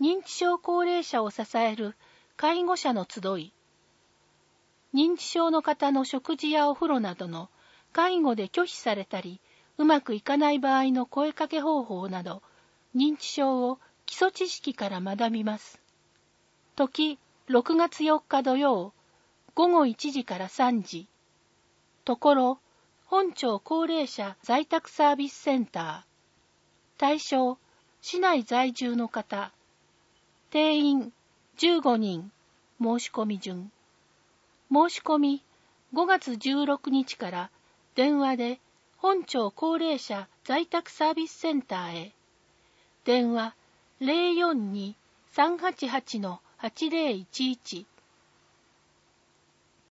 認知症高齢者を支える介護者の集い。認知症の方の食事やお風呂などの介護で拒否されたり、うまくいかない場合の声かけ方法など、認知症を基礎知識から学びます。時、6月4日土曜、午後1時から3時。ところ、本町高齢者在宅サービスセンター。対象、市内在住の方。定員、15人。申し込み順。申し込み、5月16日から電話で本町高齢者在宅サービスセンターへ。電話 042-388-8011